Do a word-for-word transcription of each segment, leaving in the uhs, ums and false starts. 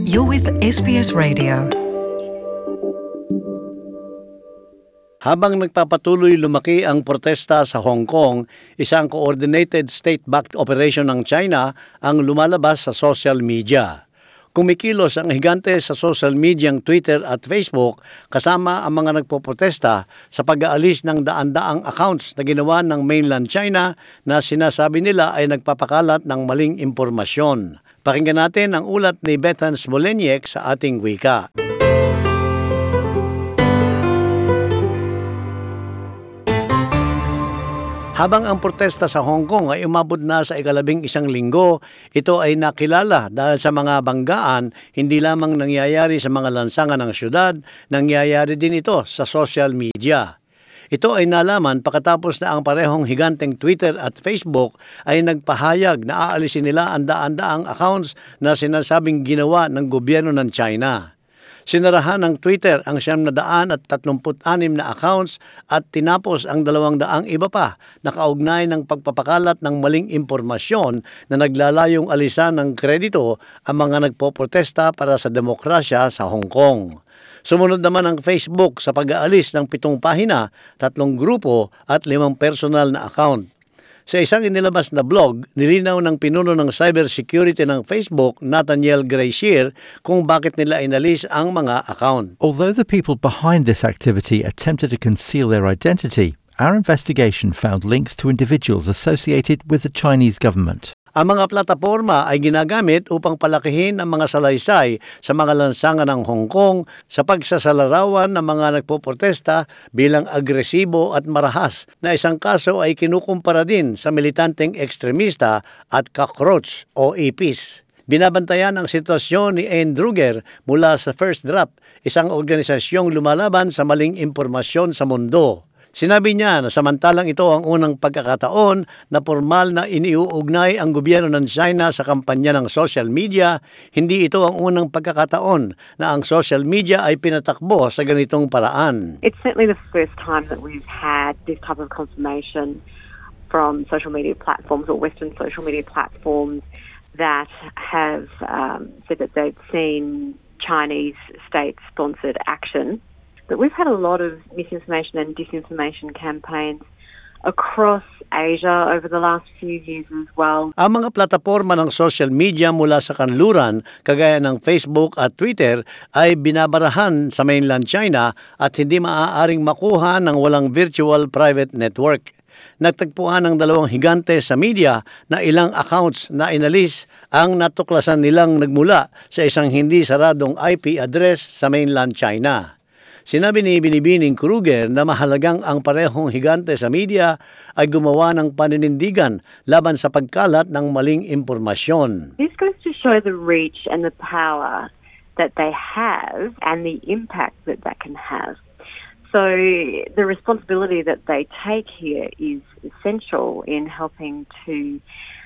You're with S B S Radio. Habang nagpapatuloy lumaki ang protesta sa Hong Kong, isang coordinated state-backed operation ng China ang lumalabas sa social media. Kumikilos ang higante sa social mediang Twitter at Facebook kasama ang mga nagpoprotesta sa pag-aalis ng daan-daang accounts na ginawa ng mainland China na sinasabi nila ay nagpapakalat ng maling impormasyon. Pakinggan natin ang ulat ni Bethan Smolenyak sa ating wika. Habang ang protesta sa Hong Kong ay umabot na sa ikalabing isang linggo, ito ay nakilala dahil sa mga banggaan, hindi lamang nangyayari sa mga lansangan ng syudad, nangyayari din ito sa social media. Ito ay nalaman pagkatapos na ang parehong higanteng Twitter at Facebook ay nagpahayag na aalisin nila ang daan-daang accounts na sinasabing ginawa ng gobyerno ng China. Sinarahan ng Twitter ang siyam na daan at tatlumput anim na accounts at tinapos ang dalawang daang iba pa na kaugnay ng pagpapakalat ng maling impormasyon na naglalayong alisan ng kredito ang mga nagpoprotesta para sa demokrasya sa Hong Kong. Sumunod naman ang Facebook sa pag-aalis ng pitong pahina, tatlong grupo at limang personal na account. Sa isang inilabas na blog, nilinaw ng pinuno ng cybersecurity ng Facebook, Nathaniel Gracier, kung bakit nila inalis ang mga account. Although the people behind this activity attempted to conceal their identity, our investigation found links to individuals associated with the Chinese government. Ang mga plataporma ay ginagamit upang palakihin ang mga salaysay sa mga lansangan ng Hong Kong sa pagsasalarawan ng mga nagpoprotesta bilang agresibo at marahas na isang kaso ay kinukumpara din sa militanteng ekstremista at cockroach o ipis. Binabantayan ang sitwasyon ni Anne Druger mula sa First Draft, isang organisasyong lumalaban sa maling impormasyon sa mundo. Sinabi niya na samantalang ito ang unang pagkakataon na formal na iniuugnay ang gobyerno ng China sa kampanya ng social media, hindi ito ang unang pagkakataon na ang social media ay pinatakbo sa ganitong paraan. It's certainly the first time that we've had this type of confirmation from social media platforms or Western social media platforms that have um, said that they've seen Chinese state-sponsored action. But we've had a lot of misinformation and disinformation campaigns across Asia over the last few years as well. Ang mga plataporma ng social media mula sa kanluran, kagaya ng Facebook at Twitter, ay binabarahan sa mainland China at hindi maaaring makuha ng walang virtual private network. Nagtagpuan ng dalawang higante sa media na ilang accounts na inalis ang natuklasan nilang nagmula sa isang hindi saradong I P address sa mainland China. Sinabi ni Binibining Kruger na mahalagang ang parehong higante sa media ay gumawa ng paninindigan laban sa pagkalat ng maling impormasyon. This goes to show the reach and the power that they have and the impact that that can have. So the responsibility that they take here is essential in helping to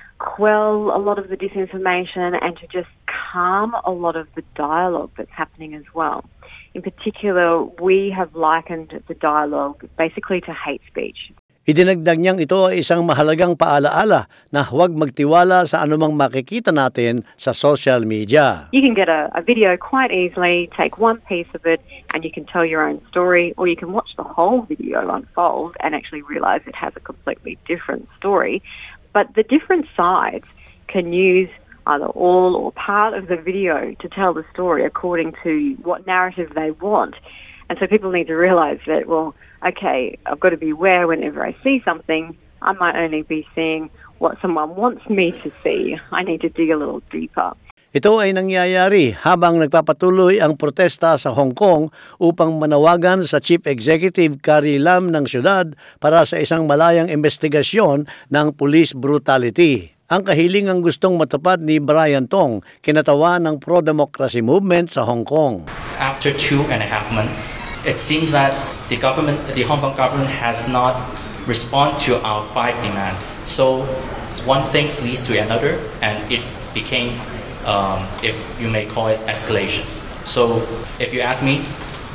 quell a lot of the disinformation and to just calm a lot of the dialogue that's happening as well. In particular, we have likened the dialogue basically to hate speech. Idinagdag niyang ito ay isang mahalagang paalaala na huwag magtiwala sa anumang makikita natin sa social media. You can get a, a video quite easily, take one piece of it, and you can tell your own story, or you can watch the whole video unfold and actually realize it has a completely different story. But the different sides can use either all or part of the video to tell the story according to what narrative they want. And so people need to realize that, well, okay, I've got to be aware whenever I see something, I might only be seeing what someone wants me to see. I need to dig a little deeper. Ito ay nangyayari habang nagpapatuloy ang protesta sa Hong Kong upang manawagan sa Chief Executive Carrie Lam ng syudad para sa isang malayang investigasyon ng police brutality. Ang kahilingang gustong matupad ni Brian Tong, kinatawa ng pro-democracy movement sa Hong Kong. After two and a half months, it seems that the government, the Hong Kong government has not responded to our five demands. So one thing leads to another, and it became, um, if you may call it, escalations. So if you ask me,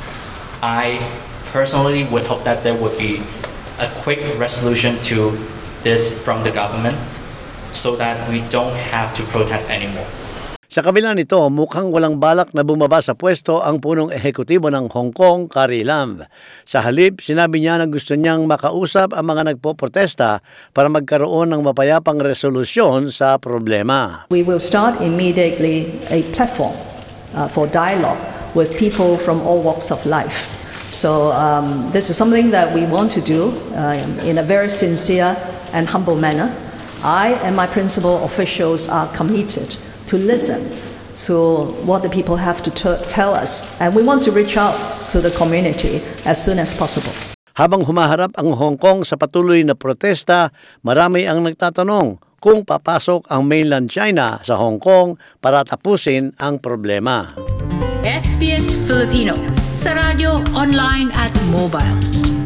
I personally would hope that there would be a quick resolution to this from the government, so that we don't have to protest anymore. Sa kabila nito, mukhang walang balak na bumaba sa pwesto ang punong ehekutibo ng Hong Kong, Carrie Lam. Sa halip, sinabi niya na gusto niyang makausap ang mga nagpoprotesta para magkaroon ng mapayapang resolusyon sa problema. We will start immediately a platform uh, for dialogue with people from all walks of life. So um, this is something that we want to do uh, in a very sincere and humble manner. I and my principal officials are committed to listen to what the people have to t- tell us. And we want to reach out to the community as soon as possible. Habang humaharap ang Hong Kong sa patuloy na protesta, marami ang nagtatanong kung papasok ang mainland China sa Hong Kong para tapusin ang problema. S B S Filipino sa radyo, online at mobile.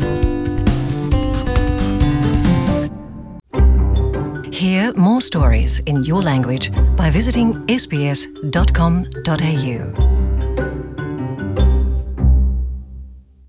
Hear more stories in your language by visiting s b s dot com dot a u.